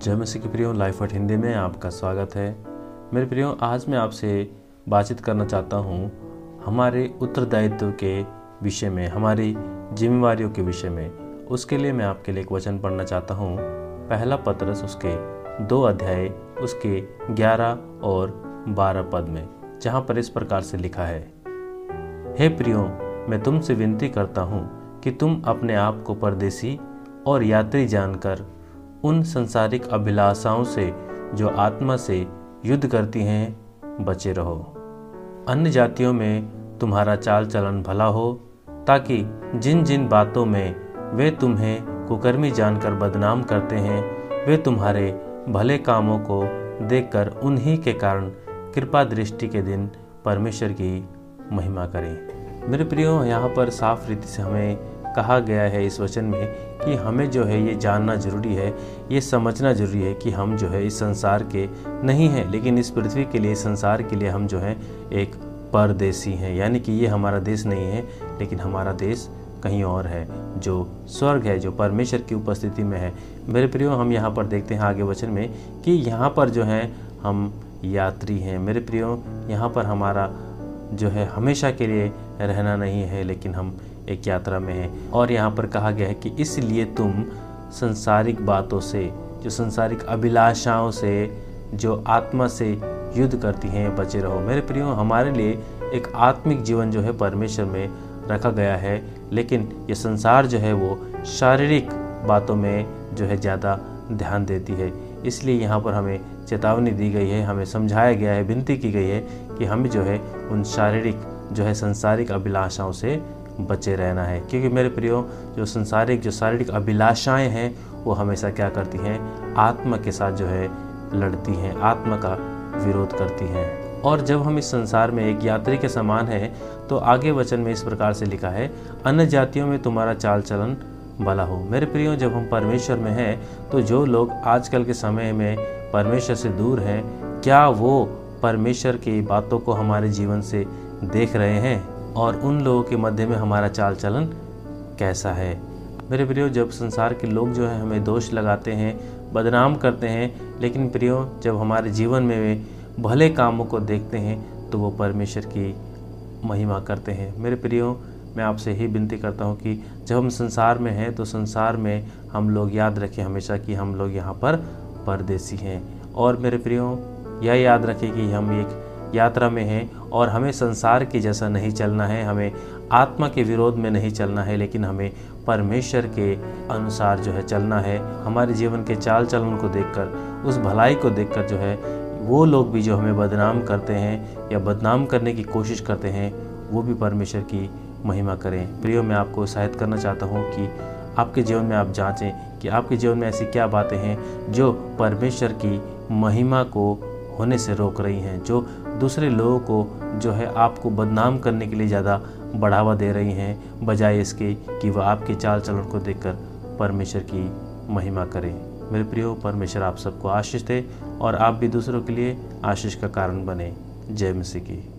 जय मसीह के प्रियो, लाइफ एट हिंदी में आपका स्वागत है। मेरे प्रियो, आज मैं आपसे बातचीत करना चाहता हूँ हमारे उत्तरदायित्व के विषय में, हमारी जिम्मेवारियों के विषय में। उसके लिए मैं आपके लिए एक वचन पढ़ना चाहता हूँ। पहला पतरस उसके 2 अध्याय उसके 11 और 12 पद में, जहाँ पर इस प्रकार से लिखा है, हे प्रियो, मैं तुमसे विनती करता हूँ कि तुम अपने आप को परदेसी और यात्री जानकर उन संसारिक अभिलाषाओं से जो आत्मा से युद्ध करती हैं बचे रहो। अन्य जातियों में तुम्हारा चाल चलन भला हो, ताकि जिन जिन बातों में वे तुम्हें कुकर्मी जानकर बदनाम करते हैं, वे तुम्हारे भले कामों को देखकर उन्हीं के कारण कृपा दृष्टि के दिन परमेश्वर की महिमा करें। मेरे प्रियो, यहाँ पर साफ रीति से हमें कहा गया है इस वचन में कि हमें जो है ये जानना जरूरी है, ये समझना जरूरी है कि हम जो है इस संसार के नहीं हैं, लेकिन इस पृथ्वी के लिए, संसार के लिए हम जो है एक परदेसी हैं। यानी कि ये हमारा देश नहीं है, लेकिन हमारा देश कहीं और है, जो स्वर्ग है, जो परमेश्वर की उपस्थिति में है। मेरे प्रियो, हम यहाँ पर देखते हैं आगे वचन में कि यहाँ पर जो है हम यात्री हैं। मेरे प्रियो, यहाँ पर हमारा जो है हमेशा के लिए रहना नहीं है, लेकिन हम एक यात्रा में हैं। और यहाँ पर कहा गया है कि इसलिए तुम संसारिक बातों से, जो संसारिक अभिलाषाओं से जो आत्मा से युद्ध करती हैं बचे रहो। मेरे प्रियो, हमारे लिए एक आत्मिक जीवन जो है परमेश्वर में रखा गया है, लेकिन ये संसार जो है वो शारीरिक बातों में जो है ज़्यादा ध्यान देती है। इसलिए यहाँ पर हमें चेतावनी दी गई है, हमें समझाया गया है, विनती की गई है कि हमें जो है उन शारीरिक जो है संसारिक अभिलाषाओं से बचे रहना है। क्योंकि मेरे प्रियो, जो शारीरिक अभिलाषाएं हैं वो हमेशा क्या करती हैं, आत्मा के साथ जो है लड़ती हैं, आत्मा का विरोध करती हैं। और जब हम इस संसार में एक यात्री के समान है, तो आगे वचन में इस प्रकार से लिखा है, अन्य जातियों में तुम्हारा चाल चलन भला हो। मेरे प्रियो, जब हम परमेश्वर में हैं, तो जो लोग आजकल के समय में परमेश्वर से दूर हैं, क्या वो परमेश्वर की बातों को हमारे जीवन से देख रहे हैं? और उन लोगों के मध्य में हमारा चाल चलन कैसा है? मेरे प्रियो, जब संसार के लोग जो है हमें दोष लगाते हैं, बदनाम करते हैं, लेकिन प्रियो, जब हमारे जीवन में वे भले कामों को देखते हैं तो वो परमेश्वर की महिमा करते हैं। मेरे प्रियो, मैं आपसे ही विनती करता हूँ कि जब हम संसार में हैं, तो संसार में हम लोग याद रखें हमेशा कि हम लोग यहाँ पर परदेसी हैं। और मेरे प्रियो, यह याद रखें कि हम एक यात्रा में हैं और हमें संसार के जैसा नहीं चलना है, हमें आत्मा के विरोध में नहीं चलना है, लेकिन हमें परमेश्वर के अनुसार जो है चलना है। हमारे जीवन के चाल चलन को देखकर, उस भलाई को देखकर जो है वो लोग भी जो हमें बदनाम करते हैं या बदनाम करने की कोशिश करते हैं, वो भी परमेश्वर की महिमा करें। प्रियो, मैं आपको उत्साहित करना चाहता हूँ कि आपके जीवन में आप जांचें कि आपके जीवन में ऐसी क्या बातें हैं जो परमेश्वर की महिमा को होने से रोक रही हैं, जो दूसरे लोगों को जो है आपको बदनाम करने के लिए ज़्यादा बढ़ावा दे रही हैं, बजाय इसके कि वह आपके चाल चलन को देखकर परमेश्वर की महिमा करें। मेरे प्रियो, परमेश्वर आप सबको आशीष दे और आप भी दूसरों के लिए आशीष का कारण बने। जय मसीह की।